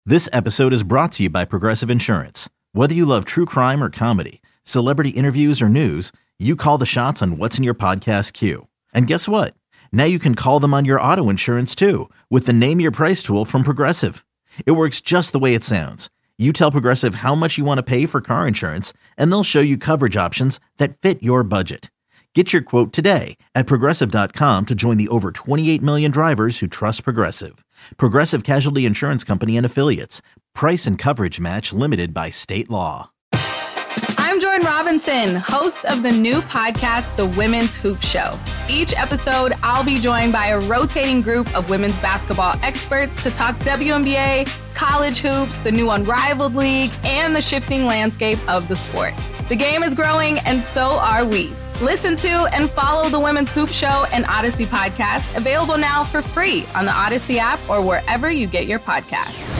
This episode is brought to you by Progressive Insurance. Whether you love true crime or comedy, celebrity interviews or news, you call the shots on what's in your podcast queue. And guess what? Now you can call them on your auto insurance too with the Name Your Price tool from Progressive. It works just the way it sounds. You tell Progressive how much you want to pay for car insurance, and they'll show you coverage options that fit your budget. Get your quote today at Progressive.com to join the over 28 million drivers who trust Progressive. Progressive Casualty Insurance Company and Affiliates. Price and coverage match limited by state law. I'm Jordan Robinson, host of the new podcast, The Women's Hoop Show. Each episode, I'll be joined by a rotating group of women's basketball experts to talk WNBA, college hoops, the new Unrivaled League, and the shifting landscape of the sport. The game is growing, and so are we. Listen to and follow The Women's Hoop Show and Odyssey podcast, available now for free on the Odyssey app or wherever you get your podcasts.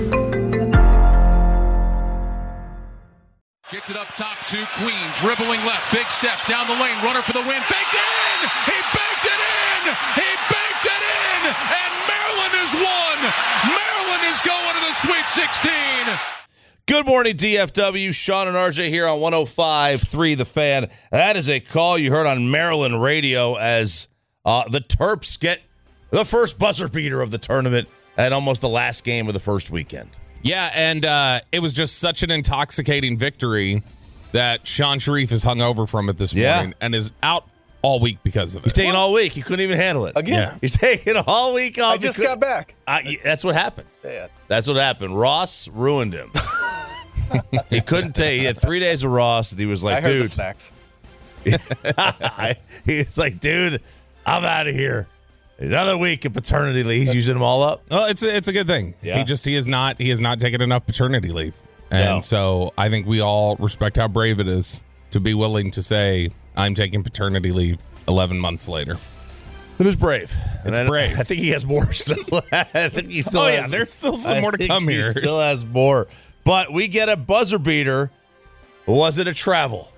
Gets it up top to Queen, dribbling left, big step down the lane, runner for the win, banked it in! He banked it in! He banked it in! And Maryland has won! Maryland is going to the Sweet 16! Good morning, DFW. Sean and RJ here on 105.3 The Fan. That is a call you heard on Maryland radio as the Terps get the first buzzer beater of the tournament and almost the last game of the first weekend. Yeah, and it was just such an intoxicating victory that Sean Sharif is hungover from it this morning and is out all week because of it. He's taking all week. He couldn't even handle it. Again. Yeah. He's taking all week off. I just got back. That's what happened. That's what happened. Ross ruined him. He couldn't take. He had 3 days of Ross, and he was like, I heard dude. the snacks. He was like, dude, I'm out of here. Another week of paternity leave. He's using them all up. Well, it's a good thing. Yeah. He has not taken enough paternity leave. And so I think we all respect how brave it is to be willing to say, I'm taking paternity leave 11 months later. It is brave. It's brave. I think he has more still. I think he still has, there's still some more to come here. He still has more. But we get a buzzer beater. Was it a travel?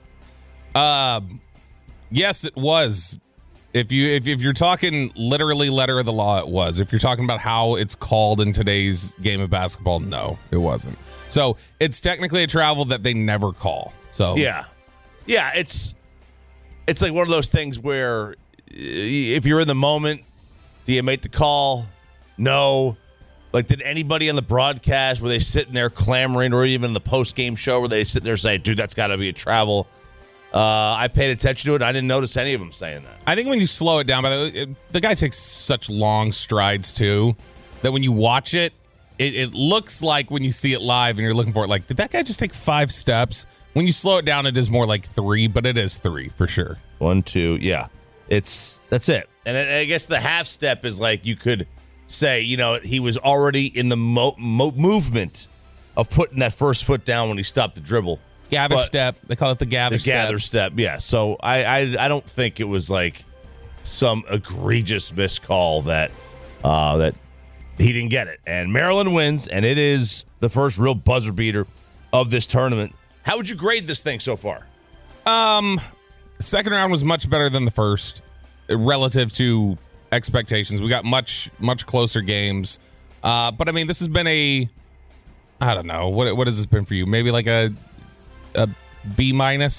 Yes, it was. If you're talking literally letter of the law, it was. If you're talking about how it's called in today's game of basketball, no, it wasn't. So it's technically a travel that they never call. So yeah, it's like one of those things where if you're in the moment, do you make the call? No. Like, did anybody on the broadcast, were they sitting there clamoring, or even in the post-game show where they sit there saying, dude, that's got to be a travel? I paid attention to it. I didn't notice any of them saying that. I think when you slow it down, the guy takes such long strides, too, that when you watch it, it looks like when you see it live and you're looking for it, like, did that guy just take 5 steps? When you slow it down, it is more like 3, but it is 3 for sure. 1, 2, yeah. That's it. And I guess the half step is like you could say, he was already in the movement of putting that first foot down when he stopped the dribble. Gather step. They call it the gather step. The gather step, yeah. So I don't think it was like some egregious miscall that he didn't get it. And Maryland wins, and it is the first real buzzer beater of this tournament. How would you grade this thing so far? Second round was much better than the first relative to expectations. We got much closer games. But I mean, this has been I don't know. What has this been for you? Maybe like a B-?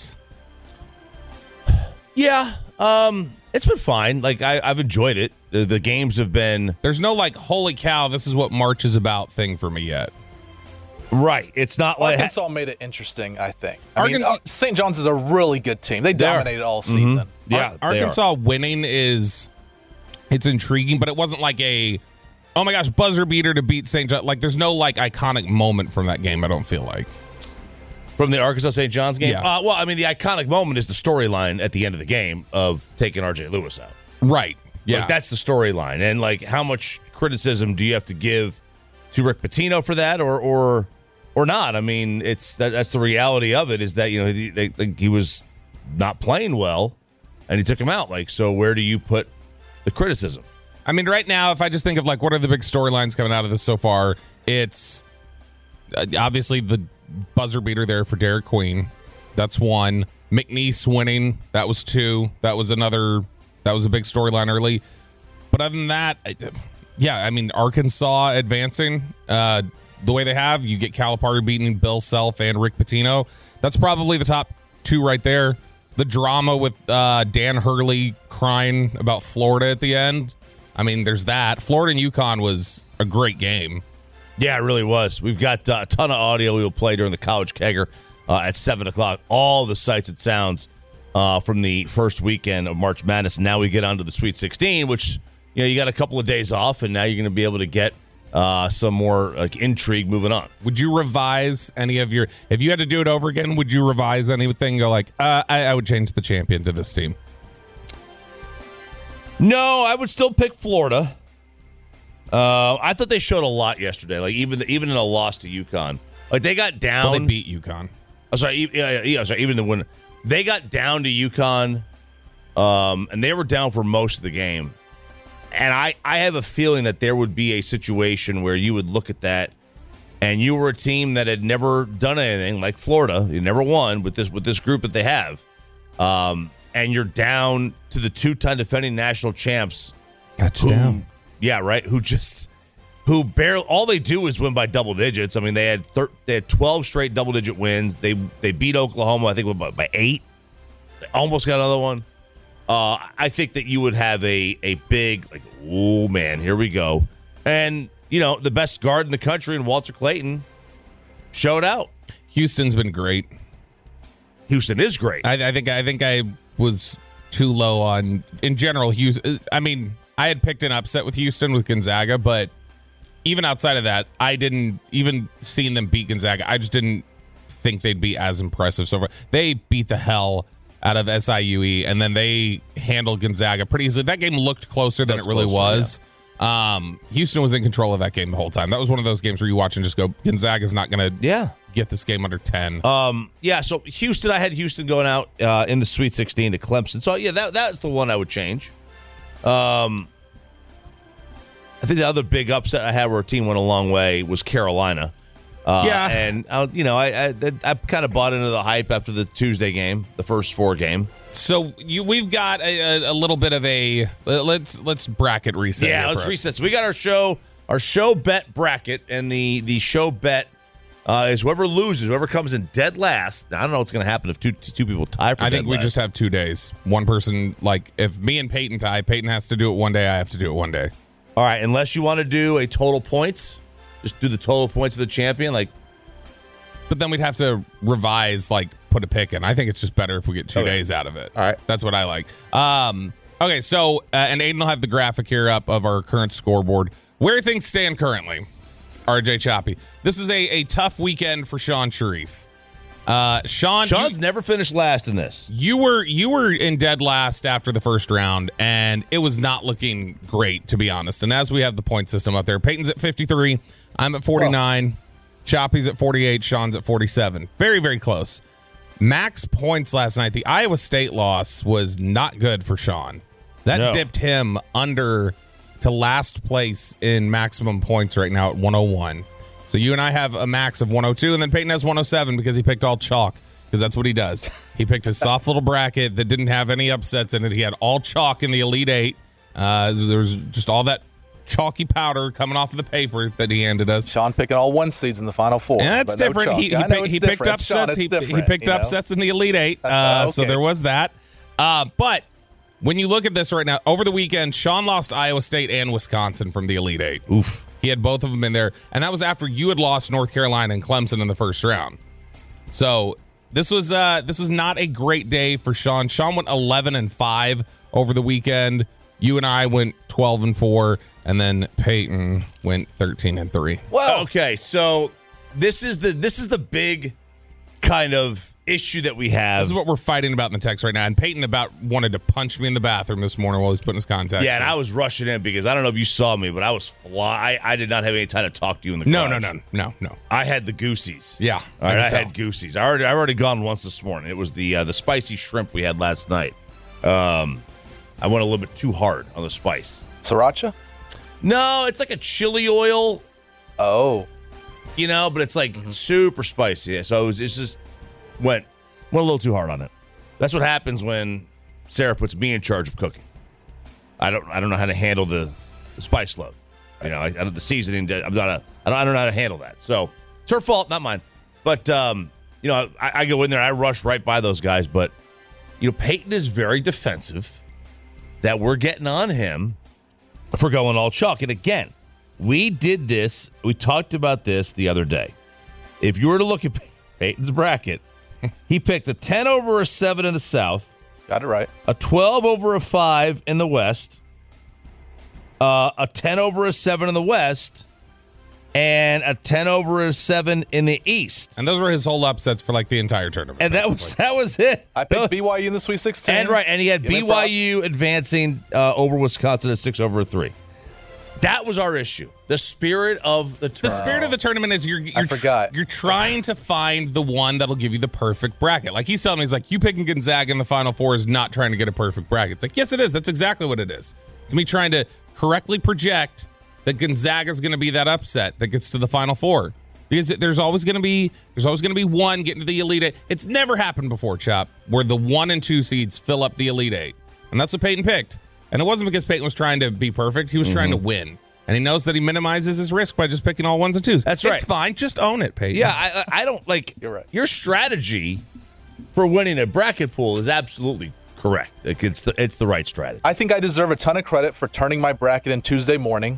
Yeah. It's been fine. Like I've enjoyed it. The games have been. There's no like, holy cow, this is what March is about thing for me yet. Right. It's not like Arkansas made it interesting, I think. St. John's is a really good team. They dominated all season. Mm-hmm. Yeah, Arkansas winning it's intriguing, but it wasn't like oh my gosh, buzzer beater to beat St. John. Like, there's no like iconic moment from that game, I don't feel like. From the Arkansas St. John's game? Yeah. Well, I mean, the iconic moment is the storyline at the end of the game of taking R.J. Lewis out. Right. Yeah. Like, that's the storyline. And like, how much criticism do you have to give to Rick Pitino for that, or not? I mean, that's the reality of it. Is that he was not playing well, and he took him out. Like, so where do you put the criticism? I mean, right now, if I just think of like what are the big storylines coming out of this so far, it's obviously the buzzer beater there for Derek Queen. That's one. McNeese winning. That was two. That was a big storyline early. But other than that, Yeah, I mean, Arkansas advancing the way they have. You get Calipari beating Bill Self and Rick Pitino. That's probably the top two right there. The drama with Dan Hurley crying about Florida at the end. I mean, there's that. Florida and UConn was a great game. Yeah, it really was. We've got a ton of audio we will play during the College Kegger at 7 o'clock. All the sights and sounds from the first weekend of March Madness. Now we get on to the Sweet 16, which, you got a couple of days off, and now you're going to be able to get some more intrigue moving on. Would you revise any of your, if you had to do it over again, would you revise anything? Go like, I would change the champion to this team. No, I would still pick Florida. I thought they showed a lot yesterday. Like even in a loss to UConn, like they got down. Well, they beat UConn. I'm sorry. Yeah. Sorry. Even the win, they got down to UConn, and they were down for most of the game. And I have a feeling that there would be a situation where you would look at that, and you were a team that had never done anything like Florida. You never won with this group that they have, and you're down to the two-time defending national champs. Got you down. Yeah, right. Who barely, all they do is win by double digits. I mean, they had 12 straight double-digit wins. They beat Oklahoma, I think, by 8. They almost got another one. I think that you would have a big, like, oh, man, here we go. And, the best guard in the country in Walter Clayton showed out. Houston's been great. Houston is great. I think I was too low on, in general, Houston. I mean, I had picked an upset with Houston with Gonzaga, but even outside of that, I didn't even seeing them beat Gonzaga. I just didn't think they'd be as impressive so far. They beat the hell out of SIUE, and then they handled Gonzaga pretty easily. That game looked closer than it really was. Yeah. Houston was in control of that game the whole time. That was one of those games where you watch and just go, Gonzaga's not going to get this game under 10. So Houston, I had Houston going out in the Sweet 16 to Clemson. So, yeah, that's the one I would change. I think the other big upset I had where a team went a long way was Carolina. And I kind of bought into the hype after the Tuesday game, the first 4 game. So we've got a little bit of a let's bracket reset. Yeah, let's reset. So we got our show bet bracket, and the show bet is whoever loses, whoever comes in dead last. Now, I don't know what's going to happen if two people tie for. I think we just have 2 days. One person, like if me and Peyton tie, Peyton has to do it one day. I have to do it one day. All right, unless you want to do a total points. Just do the total points of the champion, But then we'd have to revise, put a pick in. I think it's just better if we get 2 days out of it. All right. That's what I like. Okay, so, and Aiden will have the graphic here up of our current scoreboard. Where things stand currently, RJ Choppy. This is a tough weekend for Sean Sharif. Sean's never finished last in this. You were in dead last after the first round, and it was not looking great, to be honest. And as we have the point system up there, Peyton's at 53, I'm at 49, Choppy's at 48, Sean's at 47. Very, very close. Max points last night. The Iowa State loss was not good for Sean. That dipped him under to last place in maximum points right now at 101. So you and I have a max of 102, and then Peyton has 107 because he picked all chalk, because that's what he does. He picked a soft little bracket that didn't have any upsets in it. He had all chalk in the Elite Eight. There's just all that chalky powder coming off of the paper that he handed us. Sean picking all 1 seeds in the Final Four. Yeah, that's different. He picked upsets. He picked upsets in the Elite Eight. Okay. So there was that. But when you look at this right now, over the weekend, Sean lost Iowa State and Wisconsin from the Elite Eight. Oof. He had both of them in there, and that was after you had lost North Carolina and Clemson in the first round. So this was not a great day for Sean. Sean went 11-5 over the weekend. You and I went 12-4, and then Peyton went 13-3. Well, okay, so this is the big kind of issue that we have. This is what we're fighting about in the text right now. And Peyton about wanted to punch me in the bathroom this morning while he was putting his contacts. Yeah, and I was rushing in because I don't know if you saw me, but I was I did not have any time to talk to you in the garage. No. I had the goosies. Yeah. All right, I had goosies. I already gone once this morning. It was the spicy shrimp we had last night. I went a little bit too hard on the spice. Sriracha? No, it's like a chili oil. Oh. But it's super spicy. So it just went a little too hard on it. That's what happens when Sarah puts me in charge of cooking. I don't know how to handle the spice load. You know, the seasoning. I don't know how to handle that. So it's her fault, not mine. But you know, I go in there, I rush right by those guys. But you know, Peyton is very defensive. That we're getting on him for going all chalk. And again, we did this. We talked about this the other day. If you were to look at Peyton's bracket, he picked a 10 over a 7 in the South. Got it right. A 12 over a 5 in the West. A 10 over a 7 in the West. And a 10 over a 7 in the East. And those were his whole upsets for like the entire tournament. And that was it. I picked BYU in the Sweet 16. And he had BYU advancing over Wisconsin at 6 over a 3. That was our issue. The spirit of the tournament. The spirit of the tournament is you're trying to find the one that'll give you the perfect bracket. Like he's telling me, he's like, you picking Gonzaga in the Final Four is not trying to get a perfect bracket. It's like, yes, it is. That's exactly what it is. It's me trying to correctly project that Gonzaga is going to be that upset that gets to the Final Four, because there's always going to be one getting to the Elite Eight. It's never happened before, Chop, where the 1 and 2 seeds fill up the Elite Eight, and that's what Peyton picked. And it wasn't because Peyton was trying to be perfect; he was trying to win, and he knows that he minimizes his risk by just picking all 1s and 2s. That's right. It's fine. Just own it, Peyton. Yeah, I don't like. You're right. Your strategy for winning a bracket pool is absolutely correct. It's the right strategy. I think I deserve a ton of credit for turning my bracket in Tuesday morning.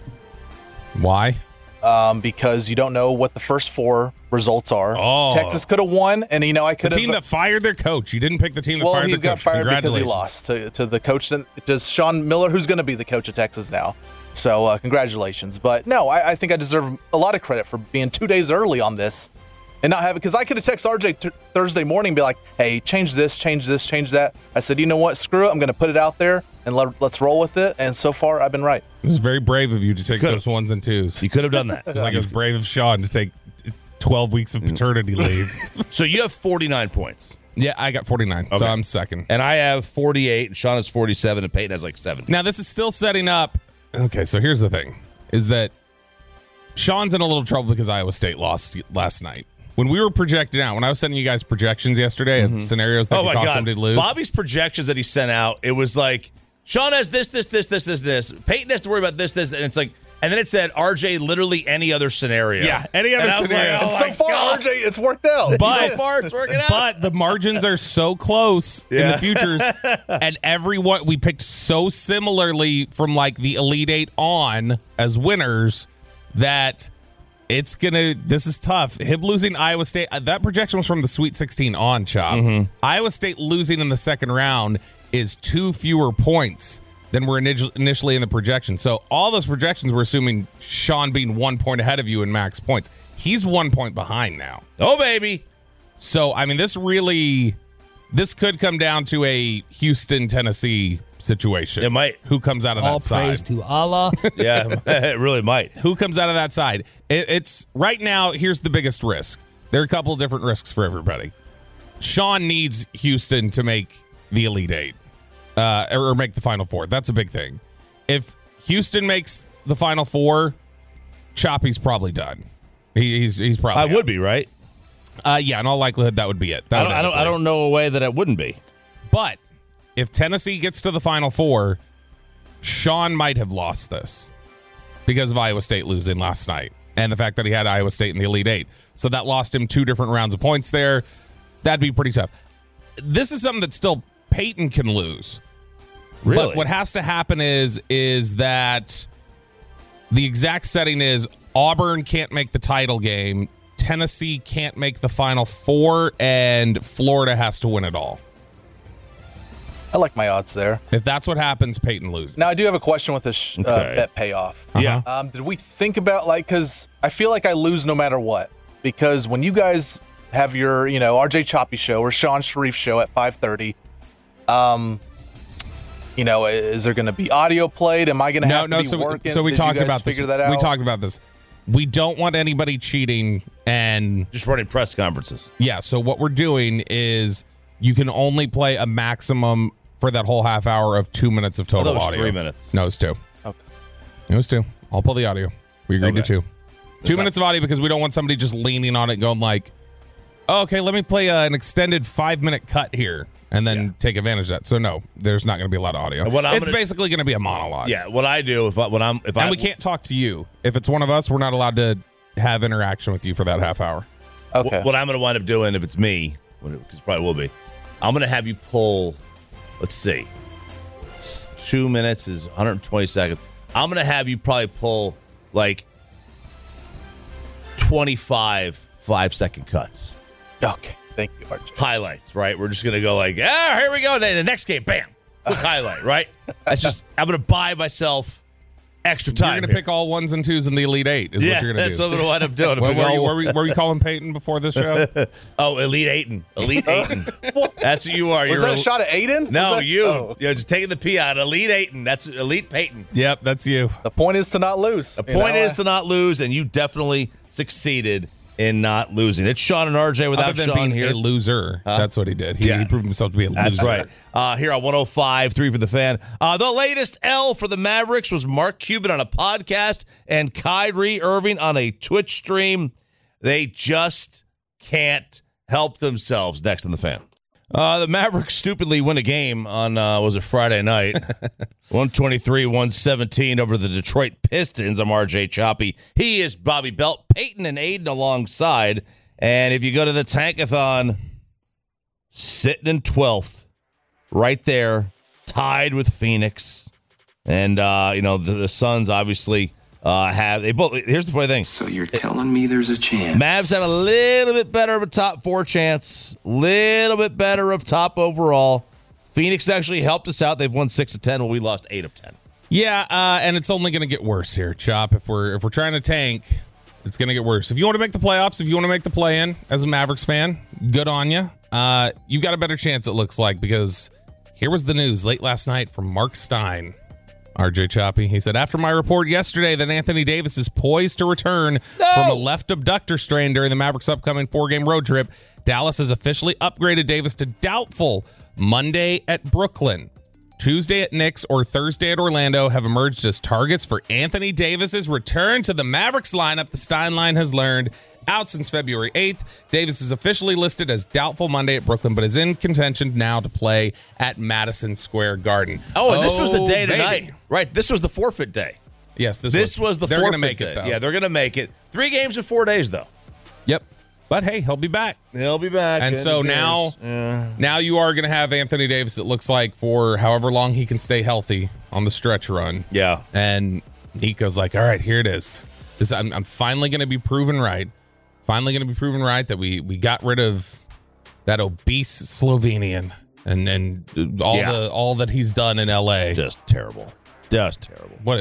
Why? Because you don't know what the first 4 results are. Oh. Texas could have won, and I could have. The team that fired their coach. You didn't pick the team that fired their coach. Well, he got fired because he Congratulations. lost to the coach. Does Sean Miller, who's going to be the coach of Texas now. So congratulations. But no, I think I deserve a lot of credit for being 2 days early on this and not having, because I could have texted RJ Thursday morning and be like, hey, change this, change that. I said, you know what? Screw it. I'm going to put it out there and let's roll with it. And so far, I've been right. It was very brave of you to take those 1s and 2s. You could have done that. It's like it was brave of Sean to take 12 weeks of paternity leave. So you have 49 points. Yeah, I got 49, so I'm second. And I have 48, and Sean has 47, and Peyton has like 70. Now, this is still setting up. Okay, so here's the thing, is that Sean's in a little trouble because Iowa State lost last night. When we were projecting out, when I was sending you guys projections yesterday of scenarios that could cause somebody to lose. Bobby's projections that he sent out, it was like, Sean has this. Peyton has to worry about this, and it's like, and then it said RJ literally any other scenario. Yeah, any other scenario. Like, so far, RJ, it's worked out. But, so far, it's working out. But the margins are so close in the futures, and everyone we picked so similarly from like the Elite Eight on as winners that it's gonna. This is tough. Him losing Iowa State. That projection was from the Sweet 16 on, Chop. Iowa State losing in the second round is 2 fewer points than were initially in the projection. So all those projections were assuming Sean being 1 point ahead of you in max points. He's 1 point behind now. Oh, baby. So, I mean, this could come down to a Houston-Tennessee situation. It might. Who comes out of that side? All praise to Allah. Yeah, it really might. Who comes out of that side? It's right now, here's the biggest risk. There are a couple of different risks for everybody. Sean needs Houston to make the Elite Eight. Or make the Final Four. That's a big thing. If Houston makes the Final Four, Choppy's probably done. He's probably I would be, right? Yeah, in all likelihood, that would be it. I don't know a way that it wouldn't be. But if Tennessee gets to the Final Four, Sean might have lost this because of Iowa State losing last night and the fact that he had Iowa State in the Elite Eight. So that lost him 2 different rounds of points there. That'd be pretty tough. This is something that still Peyton can lose. Really? But what has to happen is that the exact setting is Auburn can't make the title game, Tennessee can't make the Final Four, and Florida has to win it all. I like my odds there. If that's what happens, Peyton loses. Now, I do have a question with this bet payoff. Yeah. Did we think about, because I feel like I lose no matter what. Because when you guys have your, RJ Choppy show or Sean Sharif show at 5:30, is there going to be audio played? Am I going to have to be working? So we talked about this. Figure that out? We talked about this. We don't want anybody cheating and just running press conferences. Yeah. So what we're doing is you can only play a maximum for that whole half hour of 2 minutes of total audio. 3 minutes. No, it's 2. Okay. It was 2. I'll pull the audio. We agreed to 2. 2 minutes of audio because we don't want somebody just leaning on it going like, oh, okay, let me play an extended 5-minute cut here and then take advantage of that. So no, there's not going to be a lot of audio. It's basically going to be a monologue. Yeah, what I do we can't talk to you. If it's one of us, we're not allowed to have interaction with you for that half hour. Okay. What I'm going to wind up doing, if it's me, because it probably will be, I'm going to have you pull, let's see, 2 minutes is 120 seconds. I'm going to have you probably pull like 25 5-second cuts. Okay. Thank you, RJ. Highlights, right? We're just going to go like, here we go. The next game, bam. Quick highlight, right? That's just, I'm going to buy myself extra time. You're going to pick all 1s and 2s in the Elite 8 is what you're going to do. That's what I'm going to wind up doing. Were we calling Peyton before this show? Oh, Elite Aiton. Elite Aiton. That's who you are. Was that a shot at Aiden? No, you. You're just taking the P out. Elite Aiton. That's Elite Peyton. Yep, that's you. The point is to not lose. The point is to not lose, and you definitely succeeded in not losing. It's Sean and RJ without Other than Sean being here. a loser. That's what he did. He proved himself to be a loser. That's right. Here on 105.3 for the Fan. The latest L for the Mavericks was Mark Cuban on a podcast and Kyrie Irving on a Twitch stream. They just can't help themselves. Next on the Fan. The Mavericks stupidly win a game on, was it Friday night? 123-117 over the Detroit Pistons. I'm RJ Choppy. He is Bobby Belt, Peyton and Aiden alongside. And if you go to the Tankathon, sitting in 12th, right there, tied with Phoenix. And, the Suns obviously here's the funny thing. So you're telling me there's a chance? Mavs have a little bit better of a top 4 chance, little bit better of top overall. Phoenix actually helped us out. They've won 6 of 10, while we lost 8 of 10. Yeah, and it's only going to get worse here, Chop. If we're trying to tank, it's going to get worse. If you want to make the playoffs, if you want to make the play-in as a Mavericks fan, good on you. You've got a better chance, it looks like, because here was the news late last night from Mark Stein. RJ Choppy. He said, after my report yesterday that Anthony Davis is poised to return from a left abductor strain during the Mavericks' upcoming 4-game road trip, Dallas has officially upgraded Davis to doubtful Monday at Brooklyn. Tuesday at Knicks or Thursday at Orlando have emerged as targets for Anthony Davis's return to the Mavericks lineup, the Stein line has learned. Out since February 8th, Davis is officially listed as doubtful Monday at Brooklyn, but is in contention now to play at Madison Square Garden. Oh, and this was the day tonight. Right, this was the forfeit day. Yes, this was the they're forfeit gonna make day. it, though. Yeah, they're going to make it. 3 games in 4 days, though. Yep. But hey, he'll be back. He'll be back. And so now you are going to have Anthony Davis, it looks like, for however long he can stay healthy on the stretch run. Yeah. And Nico's like, all right, here it is. I'm finally going to be proven right. Finally going to be proven right that we got rid of that obese Slovenian and all that he's done in LA. Just terrible. Just terrible. What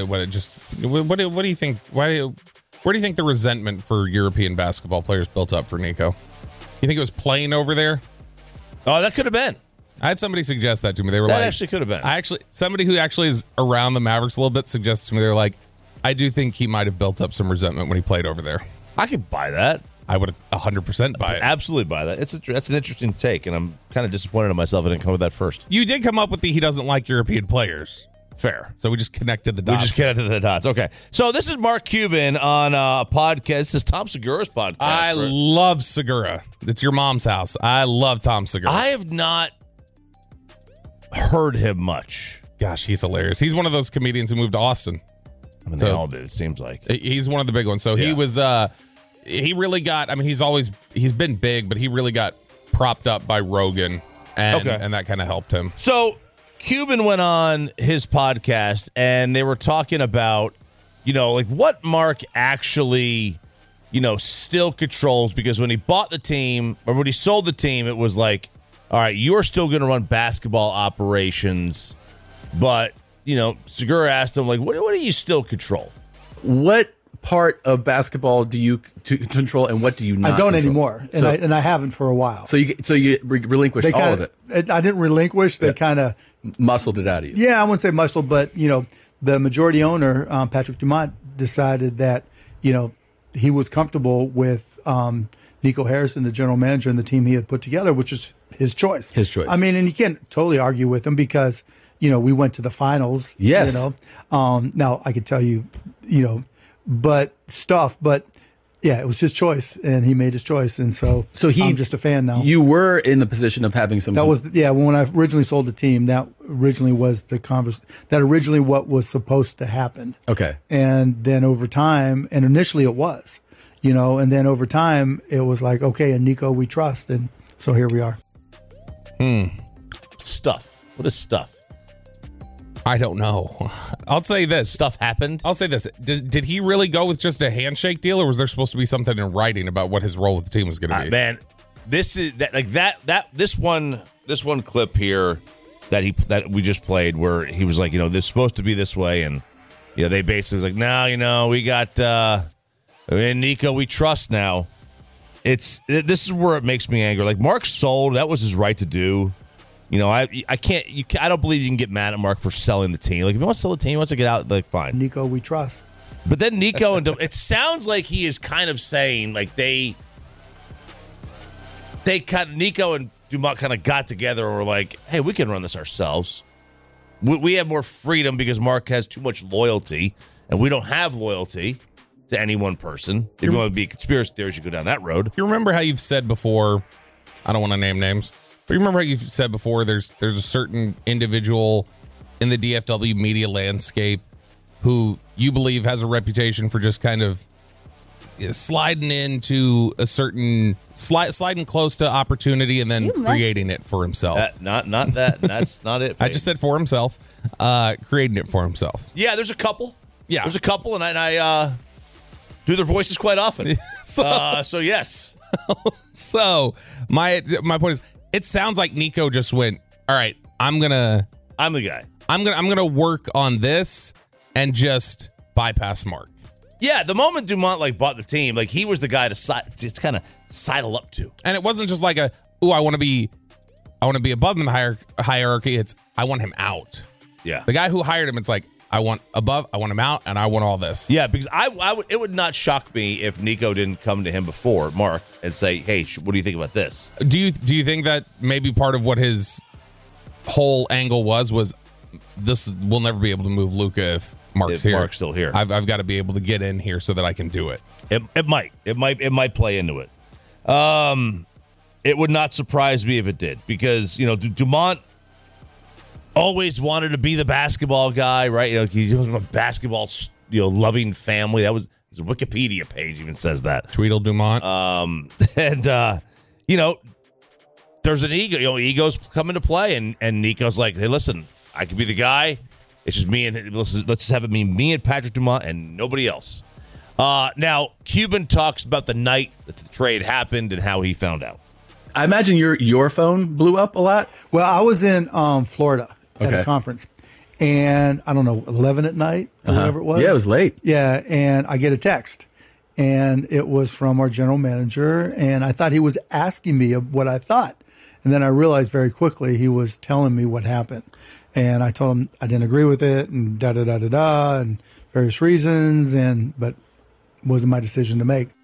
do you think? Where do you think the resentment for European basketball players built up for Nico? You think it was playing over there? Oh, that could have been. I had somebody suggest that to me. They were that like, actually could have been. Somebody who actually is around the Mavericks a little bit suggested to me, they're like, I do think he might have built up some resentment when he played over there. I could buy that. I would 100% buy it. Absolutely buy that. That's an interesting take, and I'm kind of disappointed in myself I didn't come with that first. You did come up with he doesn't like European players. Fair. So we just connected the dots. Okay. So this is Mark Cuban on a podcast. This is Tom Segura's podcast. I love Segura. It's your mom's house. I love Tom Segura. I have not heard him much. Gosh, he's hilarious. He's one of those comedians who moved to Austin. I mean, they all did, it seems like. He's one of the big ones. So he was... he really got, I mean, he's been big, but he really got propped up by Rogan, and that kind of helped him. So Cuban went on his podcast, and they were talking about, like what Mark actually, still controls, because when he bought the team, or when he sold the team, it was like, all right, you're still going to run basketball operations, but, Segura asked him, like, what do you still control? What part of basketball do you control, and what do you not? I don't control? anymore, and I haven't for a while. So you relinquished all of it. I didn't relinquish. They kind of muscled it out of you. Yeah, I wouldn't say muscle, but the majority owner, Patrick Dumont, decided that he was comfortable with Nico Harrison, the general manager, and the team he had put together, which is his choice. His choice. I mean, and you can't totally argue with him because we went to the finals. Yes. Now I could tell you, but Yeah, it was his choice, and he made his choice, and so I'm just a fan now. You were in the position of having some. That was when I originally sold the team. That originally was what was supposed to happen. Okay, and then over time, and initially it was, and then over time it was like, okay, and Nico we trust, and so here we are. Stuff. What is stuff? I don't know. I'll say this. Stuff happened? I'll say this. Did he really go with just a handshake deal, or was there supposed to be something in writing about what his role with the team was going to be? Man, this is this one clip here that we just played where he was like, this is supposed to be this way, and they basically was like, no, we got Nico we trust now. This is where it makes me angry. Like Mark sold, that was his right to do. I don't believe you can get mad at Mark for selling the team. Like if he wants to sell the team, he wants to get out, like fine. Nico we trust. But then Nico and it sounds like he is kind of saying like Nico and Dumont kind of got together and were like, hey, we can run this ourselves. We have more freedom because Mark has too much loyalty, and we don't have loyalty to any one person. If you want to be a conspiracy theorist, you go down that road. You remember how you've said before, I don't want to name names, but you remember how you've said before there's a certain individual in the DFW media landscape who you believe has a reputation for just kind of sliding into a certain sliding close to opportunity and then creating it for himself. Not that. That's not it. Babe. I just said for himself, creating it for himself. Yeah, there's a couple. Yeah, there's a couple, and I do their voices quite often. So yes. So my point is, it sounds like Nico just went, all right, I'm the guy. I'm gonna work on this and just bypass Mark. Yeah, the moment Dumont bought the team, he was the guy to just kind of sidle up to. And it wasn't just I want to be above him in the hierarchy. It's I want him out. Yeah. The guy who hired him, it's like I want him out, and I want all this. Yeah, because it would not shock me if Nico didn't come to him before Mark and say, "Hey, what do you think about this?" Do you think that maybe part of what his whole angle was this? We'll never be able to move Luka if Mark's here. Mark's still here. I've got to be able to get in here so that I can do it. It might play into it. It would not surprise me if it did, because Dumont always wanted to be the basketball guy, right? He was a basketball loving family. That was his Wikipedia page even says that. Tweedle Dumont. There's an ego. Egos come into play, and Nico's like, hey, listen, I could be the guy. It's just me and let's just have it be me and Patrick Dumont and nobody else. Now, Cuban talks about the night that the trade happened and how he found out. I imagine your phone blew up a lot. Well, I was in Florida at a conference, and I don't know, 11 at night or whatever it was. Yeah, it was late. Yeah, and I get a text, and it was from our general manager, and I thought he was asking me what I thought. And then I realized very quickly he was telling me what happened. And I told him I didn't agree with it and da-da-da-da-da and various reasons, but it wasn't my decision to make.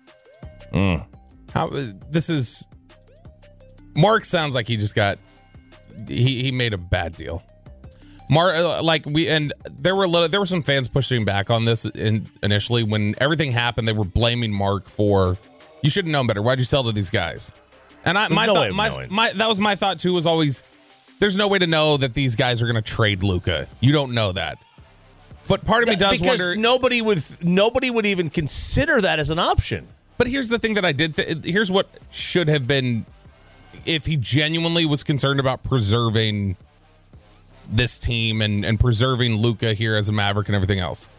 Mark sounds like he just he made a bad deal. Mark, there were some fans pushing back on this initially when everything happened. They were blaming Mark for, you should have known better. Why'd you sell to these guys? And that was my thought too. Was always, there's no way to know that these guys are going to trade Luka. You don't know that. But part of me does wonder. Nobody would even consider that as an option. But here's the thing that I did. Here's what should have been, if he genuinely was concerned about preserving this team and preserving Luka here as a Maverick and everything else.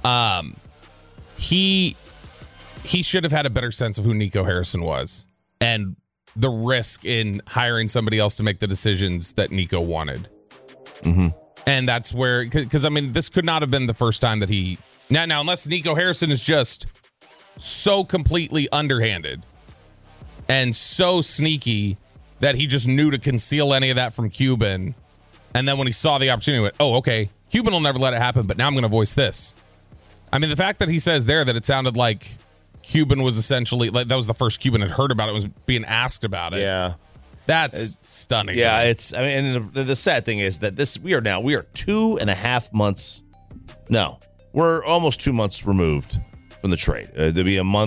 He should have had a better sense of who Nico Harrison was and the risk in hiring somebody else to make the decisions that Nico wanted. Mm-hmm. And that's where, because this could not have been the first time that he, now unless Nico Harrison is just so completely underhanded and so sneaky that he just knew to conceal any of that from Cuban. And then when he saw the opportunity, he went, oh, okay, Cuban will never let it happen, but now I'm going to voice this. The fact that he says there that it sounded like Cuban was essentially, that was the first Cuban had heard about it, was being asked about it. Yeah. That's stunning. Yeah, and the sad thing is that we are 2.5 months. No, we're almost 2 months removed from the trade. There'll be a month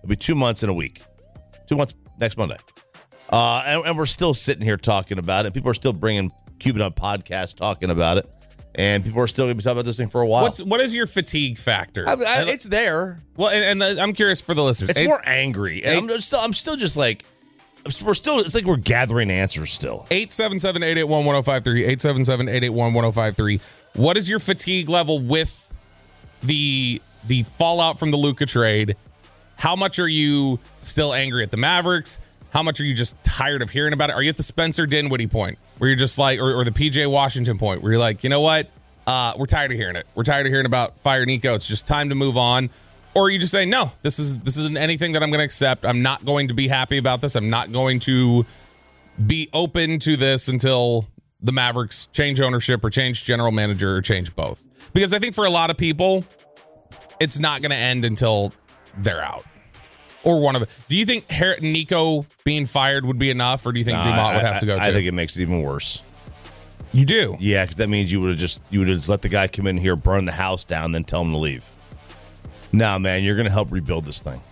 It'll be 2 months in a week. 2 months next Monday. And we're still sitting here talking about it. People are still bringing Cuban Up podcast talking about it. And people are still going to be talking about this thing for a while. What is your fatigue factor? It's there. Well, and I'm curious for the listeners. It's more angry. And I'm still just like, it's like we're gathering answers still. 877-881-1053. 877-881-1053. What is your fatigue level with the fallout from the Luka trade? How much are you still angry at the Mavericks? How much are you just tired of hearing about it? Are you at the Spencer Dinwiddie point where you're just like, or the PJ Washington point where you're like, you know what? We're tired of hearing it. We're tired of hearing about fire Nico. It's just time to move on. Or are you just saying, no, this isn't anything that I'm going to accept. I'm not going to be happy about this. I'm not going to be open to this until the Mavericks change ownership or change general manager or change both. Because I think for a lot of people, it's not going to end until they're out. Or one of it. Do you think Nico being fired would be enough, or do you think Dumont would have to go too? I think it makes it even worse. You do? Yeah, because that means you would have just let the guy come in here, burn the house down, then tell him to leave. Nah, man, you're going to help rebuild this thing.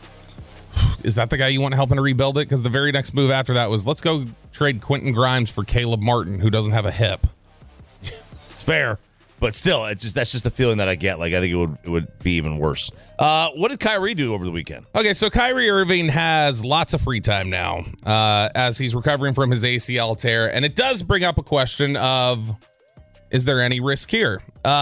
Is that the guy you want helping to rebuild it? Because the very next move after that was, let's go trade Quentin Grimes for Caleb Martin, who doesn't have a hip. It's fair. But still, that's just the feeling that I get. Like, I think it would be even worse. What did Kyrie do over the weekend? Okay, so Kyrie Irving has lots of free time now as he's recovering from his ACL tear. And it does bring up a question of, is there any risk here?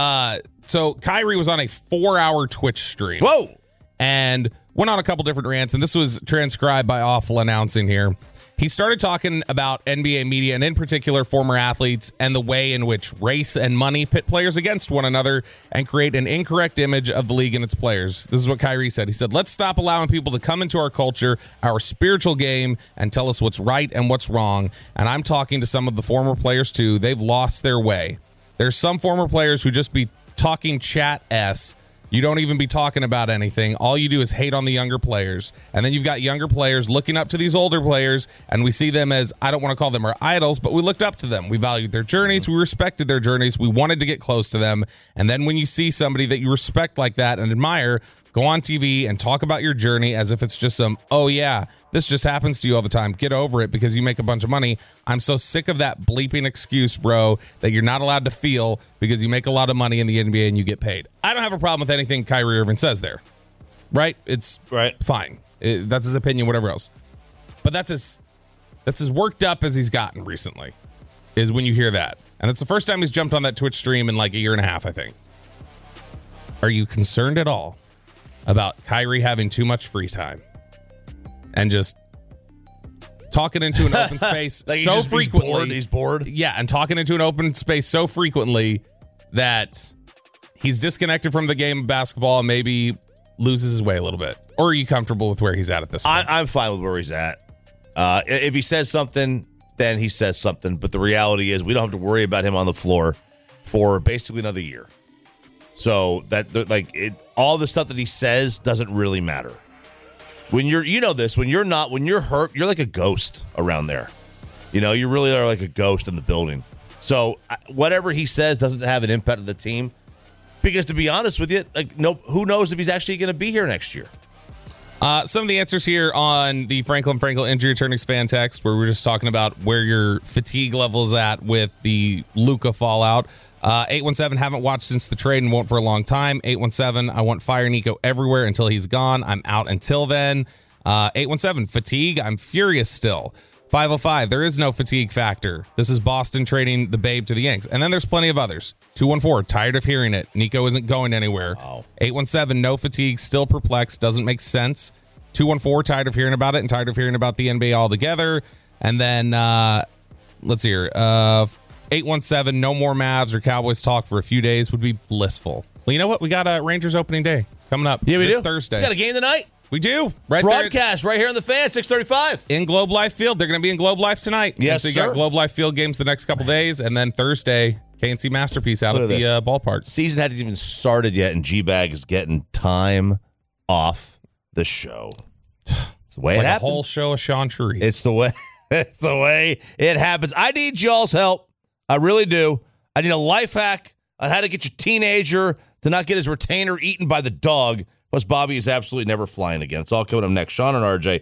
So Kyrie was on a 4-hour Twitch stream. Whoa! And went on a couple different rants. And this was transcribed by Awful Announcing here. He started talking about NBA media and in particular former athletes and the way in which race and money pit players against one another and create an incorrect image of the league and its players. This is what Kyrie said. He said, let's stop allowing people to come into our culture, our spiritual game, and tell us what's right and what's wrong. And I'm talking to some of the former players too. They've lost their way. There's some former players who just be talking chat S. You don't even be talking about anything. All you do is hate on the younger players. And then you've got younger players looking up to these older players, and we see them as, I don't want to call them our idols, but we looked up to them. We valued their journeys. We respected their journeys. We wanted to get close to them. And then when you see somebody that you respect like that and admire go on TV and talk about your journey as if it's just some, oh yeah, this just happens to you all the time. Get over it because you make a bunch of money. I'm so sick of that bleeping excuse, bro, that you're not allowed to feel because you make a lot of money in the NBA and you get paid. I don't have a problem with anything Kyrie Irving says there, right? It's right. Fine. That's his opinion, whatever else. But that's as worked up as he's gotten recently, is when you hear that. And it's the first time he's jumped on that Twitch stream in like a year and a half, I think. Are you concerned at all about Kyrie having too much free time and just talking into an open space like so frequently? He's bored. Yeah, and talking into an open space so frequently that he's disconnected from the game of basketball and maybe loses his way a little bit. Or are you comfortable with where he's at this point? I'm fine with where he's at. If he says something, then he says something. But the reality is we don't have to worry about him on the floor for basically another year. So all the stuff that he says doesn't really matter. When you're hurt, you're like a ghost around there. You know, you really are like a ghost in the building. So whatever he says doesn't have an impact on the team. Because to be honest with you, who knows if he's actually going to be here next year? Some of the answers here on the Franklin Injury Attorneys fan text, where we're just talking about where your fatigue level is at with the Luka fallout. 817, haven't watched since the trade and won't for a long time. 817, I want fire Nico everywhere until he's gone. I'm out until then. 817, fatigue, I'm furious still. 505, there is no fatigue factor. This is Boston trading the babe to the Yanks. And then there's plenty of others. 214, tired of hearing it. Nico isn't going anywhere. Wow. 817, no fatigue, still perplexed, doesn't make sense. 214, tired of hearing about it and tired of hearing about the NBA altogether. And then, let's see here. 817, no more Mavs or Cowboys talk for a few days would be blissful. Well, you know what? We got a Rangers opening day coming up this Thursday. We got a game tonight. We do. Broadcast right here on the Fan, 635. In Globe Life Field. They're going to be in Globe Life tonight. Yes, so you sir. got Globe Life Field games the next couple days, and then Thursday, KNC Masterpiece out at the ballpark. Season hasn't even started yet, and G-Bag is getting time off the show. It's the way it happens. A whole show of Sean Cherise. It's the way it happens. I need y'all's help. I really do. I need a life hack on how to get your teenager to not get his retainer eaten by the dog. Plus, Bobby is absolutely never flying again. It's all coming up next. Sean and RJ,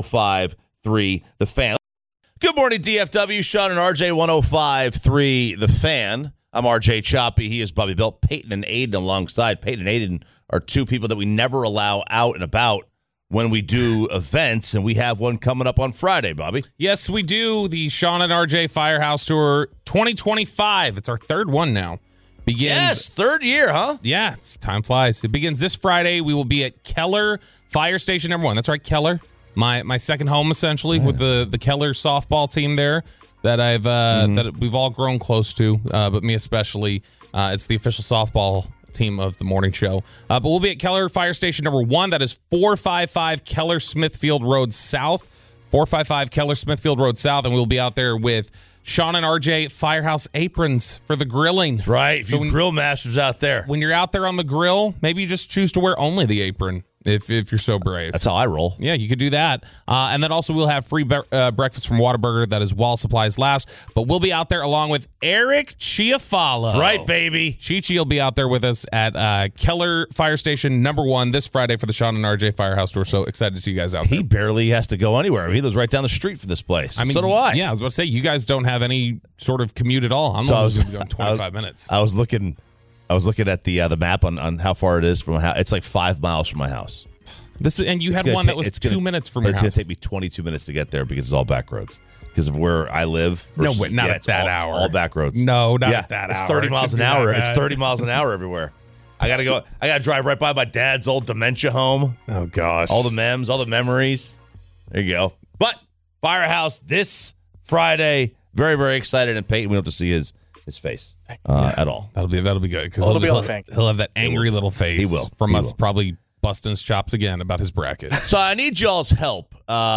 105.3 The Fan. Good morning, DFW. Sean and RJ, 105.3 The Fan. I'm RJ Choppy. He is Bobby Belt. Peyton and Aiden alongside. Peyton and Aiden are two people that we never allow out and about when we do events, and we have one coming up on Friday, Bobby. Yes, we do. The Sean and RJ Firehouse Tour 2025. It's our third one now. Begins. Yes, third year, huh? Yeah, time flies. It begins this Friday. We will be at Keller Fire Station number 1. That's right, Keller. My second home, essentially, with the Keller softball team there that I've that we've all grown close to, but me especially. It's the official softball team of the morning show. But we'll be at Keller Fire Station number 1. That is 455 Keller Smithfield Road South. 455 Keller Smithfield Road South. And we'll be out there with Sean and RJ Firehouse aprons for the grilling. That's right. If you grill masters out there. When you're out there on the grill, maybe you just choose to wear only the apron if you're so brave. That's how I roll. Yeah, you could do that. And then also we'll have free breakfast from Whataburger. That is while supplies last. But we'll be out there along with Eric Chiafalo. Right, baby. Chi-Chi will be out there with us at Keller Fire Station number 1 this Friday for the Sean and RJ Firehouse Tour. So excited to see you guys out there. He barely has to go anywhere. He lives right down the street from this place. I mean, so do I. Yeah, I was about to say, you guys don't have any sort of commute at all. I'm going to be going 25 minutes. I was looking at the map on how far it is from my house. It's like 5 miles from my house. And you had one that was 2 minutes from your house. It's going to take me 22 minutes to get there because it's all back roads. Because of where I live. No, wait, not at that hour. All back roads. No, not at that hour. It's 30 miles an hour. It's 30 miles an hour everywhere. I got to drive right by my dad's old dementia home. Oh, gosh. All the memes, all the memories. There you go. But Firehouse this Friday. Very, very excited. And Peyton, we don't have to see his face at all. That'll be good. Because it'll be all thank you. He'll have that angry little face. He will. From us probably busting his chops again about his bracket. So I need y'all's help.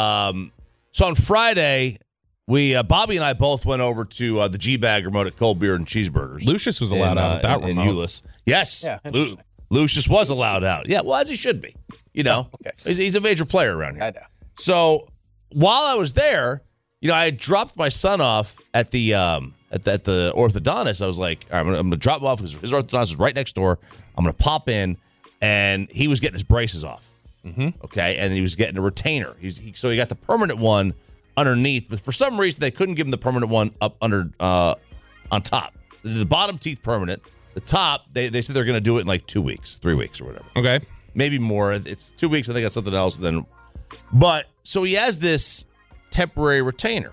So on Friday, Bobby and I both went over to the G-Bag remote at Cold Beer and Cheeseburgers. Lucius was allowed out at that remote. In Euless. Yes. Yeah, Lucius was allowed out. Yeah, well, as he should be. You know, okay. He's a major player around here. I know. So while I was there, I had dropped my son off at the orthodontist. I was like, all right, I'm going to drop him off because his orthodontist is right next door. I'm going to pop in, and he was getting his braces off. Mm-hmm. Okay, and he was getting a retainer. So he got the permanent one underneath, but for some reason they couldn't give him the permanent one up under on top. The bottom teeth permanent. The top, they said they're going to do it in like 2 weeks, 3 weeks or whatever. Okay, maybe more. It's 2 weeks. I think that's something else. But so he has this temporary retainer.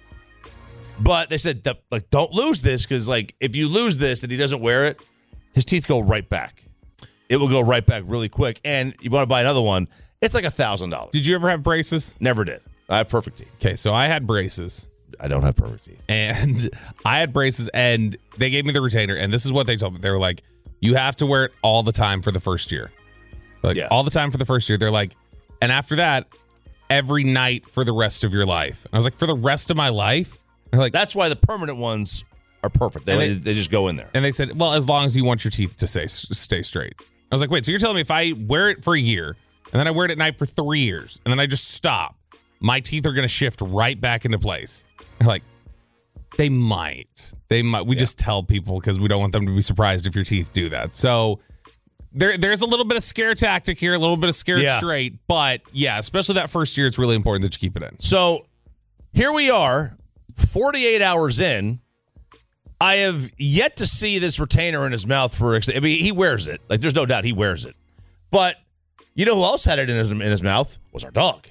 But they said, like, don't lose this because, like, if you lose this and he doesn't wear it, his teeth go right back. It will go right back really quick. And you want to buy another one, it's like $1,000. Did you ever have braces? Never did. I have perfect teeth. Okay, so I had braces. I don't have perfect teeth. And I had braces, and they gave me the retainer, and this is what they told me. They were like, you have to wear it all the time for the first year. All the time for the first year. They're like, and after that, every night for the rest of your life. And I was like, for the rest of my life? They're like, that's why the permanent ones are perfect. They just go in there. And they said, well, as long as you want your teeth to stay straight. I was like, wait, so you're telling me if I wear it for a year, and then I wear it at night for 3 years, and then I just stop, my teeth are going to shift right back into place? They're like, they might. We just tell people because we don't want them to be surprised if your teeth do that. So there's a little bit of scare tactic here, a little bit of scared straight. But yeah, especially that first year, it's really important that you keep it in. So here we are, 48 hours in. I have yet to see this retainer in his mouth he wears it. Like, there's no doubt he wears it. But you know who else had it in his mouth? Was our dog.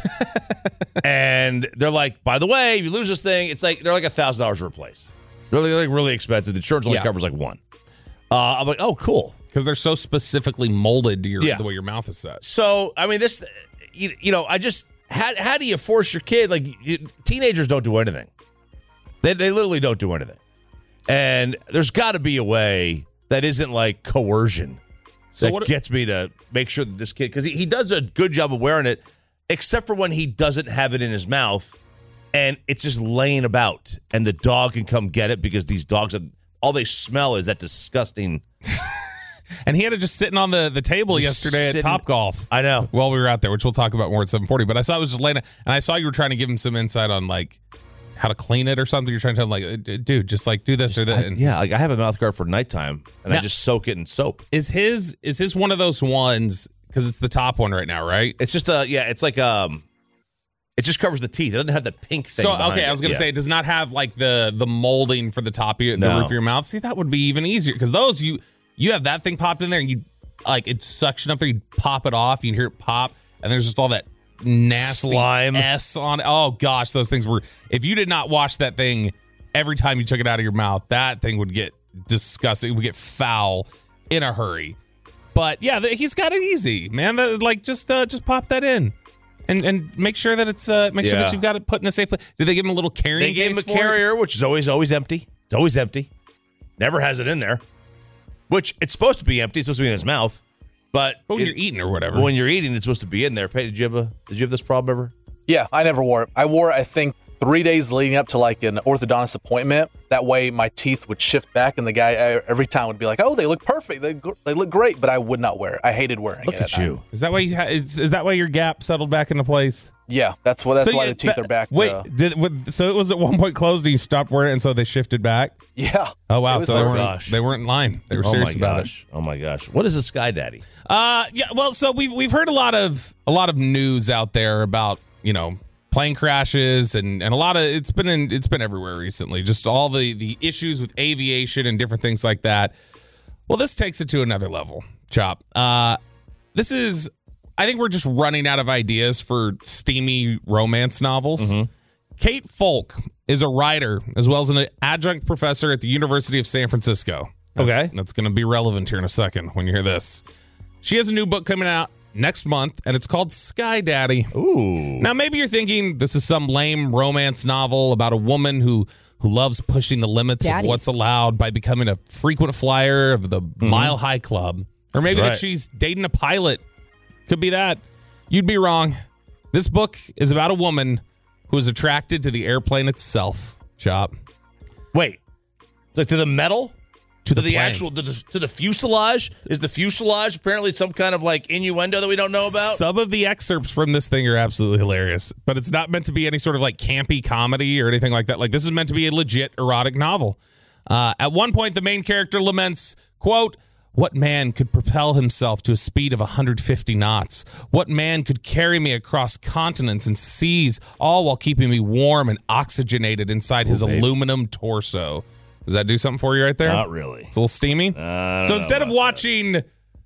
And they're like, by the way, if you lose this thing, it's like they're like $1,000 to replace. They're like really expensive. The insurance only covers like one. I'm like, oh, cool. Because they're so specifically molded to the way your mouth is set. So, I mean, this, I just, how do you force your kid? Like, teenagers don't do anything. They literally don't do anything. And there's got to be a way that isn't like coercion that gets me to make sure that this kid, because he does a good job of wearing it, except for when he doesn't have it in his mouth and it's just laying about and the dog can come get it because these dogs, all they smell is that disgusting. And he had it just sitting on the table yesterday at Topgolf. I know. While we were out there, which we'll talk about more at 7:40. But I saw it was just laying, and I saw you were trying to give him some insight on like how to clean it or something. You're trying to tell him like, dude, just like do this or that. Like I have a mouth guard for nighttime, and I just soak it in soap. Is his one of those ones? Because it's the top one right now, right? It's just it's like it just covers the teeth. It doesn't have the pink thing. So okay, I was gonna say it does not have like the molding for the top of the roof of your mouth. See, that would be even easier because those you have that thing popped in there and you like it's suction up there. You pop it off, you hear it pop, and there's just all that nasty slime S on it. Oh gosh, those things were. If you did not wash that thing every time you took it out of your mouth, that thing would get disgusting. It would get foul in a hurry. But yeah, he's got it easy, man. Like just pop that in. And make sure that it's sure that you've got it put in a safe place. Did they give him a little carrying? They gave him a carrier, which is always empty. It's always empty. Never has it in there. Which it's supposed to be empty. It's supposed to be in his mouth. But when you're eating or whatever. When you're eating, it's supposed to be in there. Pey, did you have this problem ever? Yeah, I never wore it. I wore it, I think, 3 days leading up to like an orthodontist appointment. That way my teeth would shift back and the guy every time would be like, oh, they look perfect. They look great, but I would not wear it. I hated wearing it. Look at you. Is that why is that why your gap settled back into place? Yeah, that's why the teeth are back. Wait, so it was at one point closed and you stopped wearing it and so they shifted back? Yeah. Oh, wow. So they weren't lying. They were serious about it. Oh, my gosh. What is a Sky Daddy? Yeah, well, so we've heard a lot of news out there about, plane crashes and a lot of it's been everywhere recently. Just all the issues with aviation and different things like that. Well, this takes it to another level, Chop. This is, I think we're just running out of ideas for steamy romance novels. Mm-hmm. Kate Folk is a writer as well as an adjunct professor at the University of San Francisco. That's going to be relevant here in a second when you hear this. She has a new book coming out next month, and it's called Sky Daddy. Ooh. Now, maybe you're thinking this is some lame romance novel about a woman who loves pushing the limits of what's allowed by becoming a frequent flyer of the Mile High Club. Or maybe that she's dating a pilot. Could be that. You'd be wrong. This book is about a woman who is attracted to the airplane itself. Chop. Wait. Like to the metal? To the actual, to the fuselage? Is the fuselage apparently some kind of like innuendo that we don't know about? Some of the excerpts from this thing are absolutely hilarious, but it's not meant to be any sort of like campy comedy or anything like that. Like this is meant to be a legit erotic novel. At one point, the main character laments, quote, "What man could propel himself to a speed of 150 knots? What man could carry me across continents and seas, all while keeping me warm and oxygenated inside his aluminum torso?" Does that do something for you right there? Not really. It's a little steamy. So instead of watching,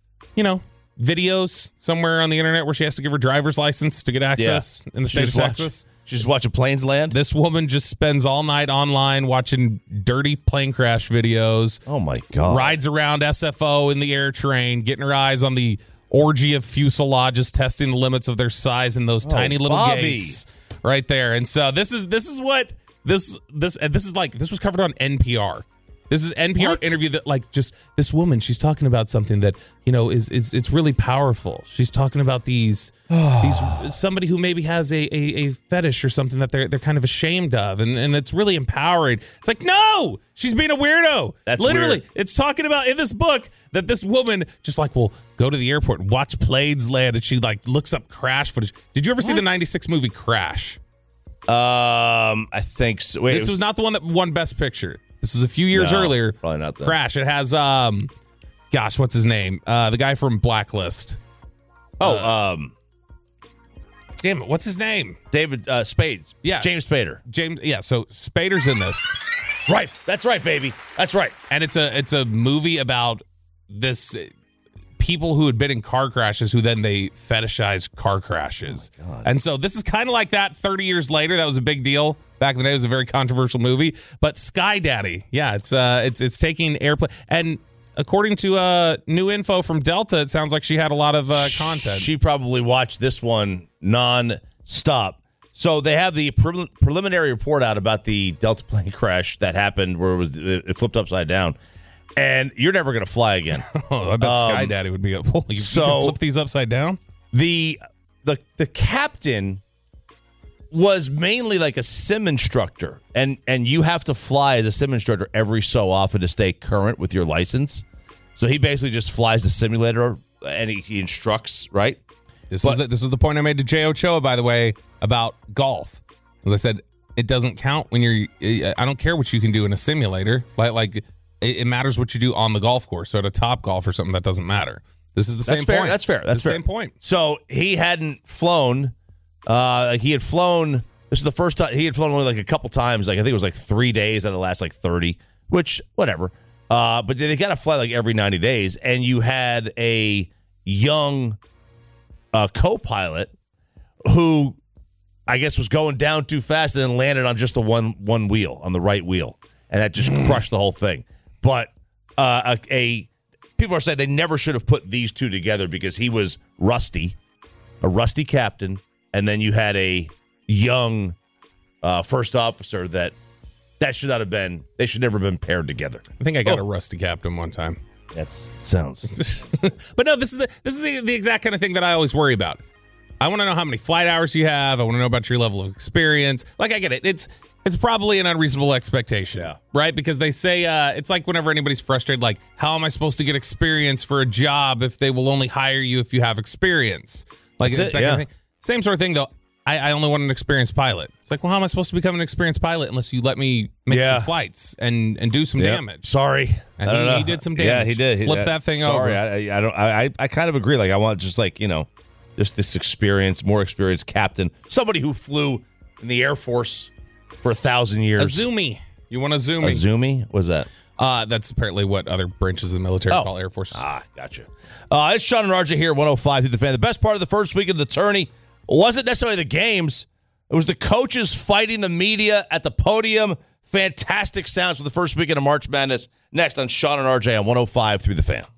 videos somewhere on the internet where she has to give her driver's license to get access in the state of Texas. She's just watching planes land? This woman just spends all night online watching dirty plane crash videos. Oh, my God. Rides around SFO in the air train, getting her eyes on the orgy of fuselages, testing the limits of their size in those tiny little gates right there. And so this is what... This was covered on NPR. This is NPR interview that just this woman, she's talking about something that, it's really powerful. She's talking about these somebody who maybe has a fetish or something that they're kind of ashamed of and it's really empowering. It's like, no, she's being a weirdo. That's literally weird. It's talking about in this book that this woman just will go to the airport and watch planes land and she looks up crash footage. Did you ever see the 96 movie Crash? I think so. Wait, this was not the one that won Best Picture. This was a few years earlier. Probably not that. Crash. It has, what's his name? The guy from Blacklist. Damn it, what's his name? David Spade. Yeah. James Spader. So Spader's in this. Right. That's right, baby. That's right. And it's a movie about this people who had been in car crashes who then they fetishize car crashes. Oh, and so this is kind of like that 30 years later. That was a big deal. Back in the day, it was a very controversial movie. But Sky Daddy, it's taking airplane. And according to new info from Delta, it sounds like she had a lot of content. She probably watched this one non-stop. So they have the preliminary report out about the Delta plane crash that happened where it flipped upside down. And you're never going to fly again. Oh, I bet Sky Daddy would be up. You can flip these upside down? The captain was mainly like a sim instructor. And you have to fly as a sim instructor every so often to stay current with your license. So he basically just flies the simulator and he instructs, right? This was the point I made to Jay Ochoa, by the way, about golf. As I said, it doesn't count when I don't care what you can do in a simulator. It matters what you do on the golf course. So at a Top Golf or something, that doesn't matter. This is the same point. That's fair. That's fair. Same point. So he hadn't flown. He had flown. This is the first time he had flown only like a couple times. Like I think it was like 3 days out of the last like 30, which whatever. But they got to fly like every 90 days. And you had a young co-pilot who I guess was going down too fast and then landed on just the one wheel, on the right wheel. And that just crushed the whole thing. But people are saying they never should have put these two together because he was rusty, a rusty captain. And then you had a young first officer that should not have been. They should never have been paired together. I think I got a rusty captain one time. That sounds. But no, this is the exact kind of thing that I always worry about. I want to know how many flight hours you have. I want to know about your level of experience. Like I get it. It's probably an unreasonable expectation, right? Because they say it's like whenever anybody's frustrated, like, how am I supposed to get experience for a job if they will only hire you if you have experience? Like it's that kind of thing. Same sort of thing, though. I only want an experienced pilot. It's like, well, how am I supposed to become an experienced pilot unless you let me make some flights and do some damage? Sorry. And he did some damage. Yeah, he did. Flip that thing over. Sorry, I kind of agree. Like, I want just like, just this experience, more experienced captain, somebody who flew in the Air Force for 1,000 years. A Zoomy. You want a Zoomy? A Zoomy? What's that? That's apparently what other branches of the military call Air Force. Gotcha. It's Sean and RJ here, 105 through the Fan. The best part of the first week of the tourney wasn't necessarily the games. It was the coaches fighting the media at the podium. Fantastic sounds for the first weekend of March Madness. Next on Sean and RJ on 105 through the Fan.